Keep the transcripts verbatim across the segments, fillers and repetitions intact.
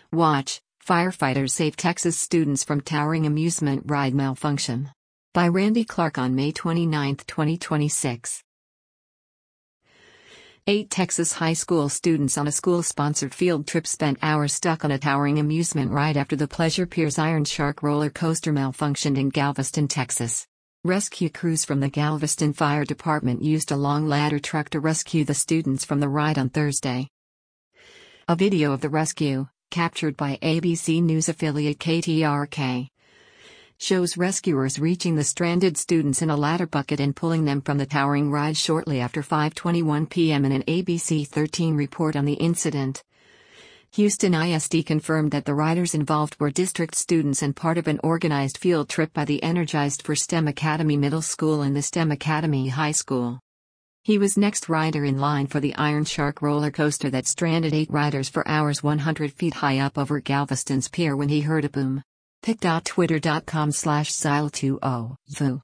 Watch, Firefighters Save Texas Students from Towering Amusement Ride Malfunction. By Randy Clark on May twenty-ninth, twenty twenty-six. Eight Texas high school students on a school-sponsored field trip spent hours stuck on a towering amusement ride after the Pleasure Piers Iron Shark roller coaster malfunctioned in Galveston, Texas. Rescue crews from the Galveston Fire Department used a long ladder truck to rescue the students from the ride on Thursday. A video of the rescue, captured by A B C News affiliate K T R K, shows rescuers reaching the stranded students in a ladder bucket and pulling them from the towering ride shortly after five twenty-one p m in an A B C thirteen report on the incident. Houston I S D confirmed that the riders involved were district students and part of an organized field trip by the Energized for STEM Academy Middle School and the STEM Academy High School. He was next rider in line for the Iron Shark roller coaster that stranded eight riders for hours one hundred feet high up over Galveston's pier when he heard a boom. pic dot twitter dot com slash sile twenty.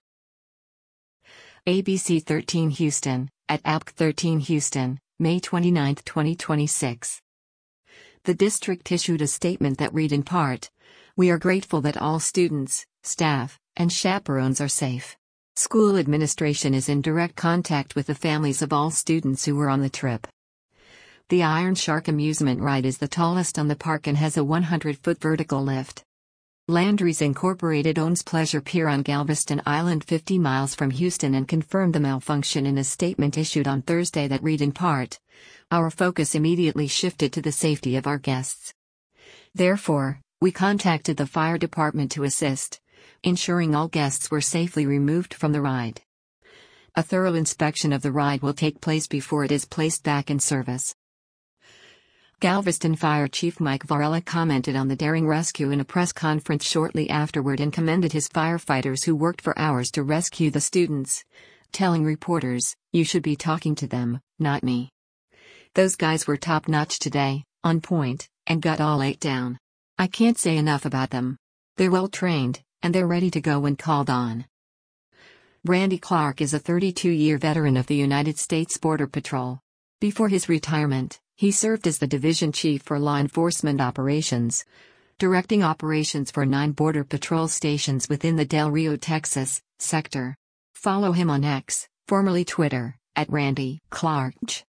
A B C thirteen Houston, at A B C thirteen Houston, May twenty-ninth, twenty twenty-six. The district issued a statement that read in part, "We are grateful that all students, staff, and chaperones are safe. School administration is in direct contact with the families of all students who were on the trip." The Iron Shark amusement ride is the tallest on the park and has a one hundred foot vertical lift. Landry's Incorporated owns Pleasure Pier on Galveston Island fifty miles from Houston and confirmed the malfunction in a statement issued on Thursday that read in part, "Our focus immediately shifted to the safety of our guests. Therefore, we contacted the fire department to assist, ensuring all guests were safely removed from the ride. A thorough inspection of the ride will take place before it is placed back in service." Galveston Fire Chief Mike Varela commented on the daring rescue in a press conference shortly afterward and commended his firefighters who worked for hours to rescue the students, telling reporters, "You should be talking to them, not me. Those guys were top-notch today, on point, and got all eight down. I can't say enough about them. They're well-trained, and they're ready to go when called on." Randy Clark is a thirty-two-year veteran of the United States Border Patrol. Before his retirement, he served as the division chief for law enforcement operations, directing operations for nine Border Patrol stations within the Del Rio, Texas, sector. Follow him on X, formerly Twitter, at Randy Clark.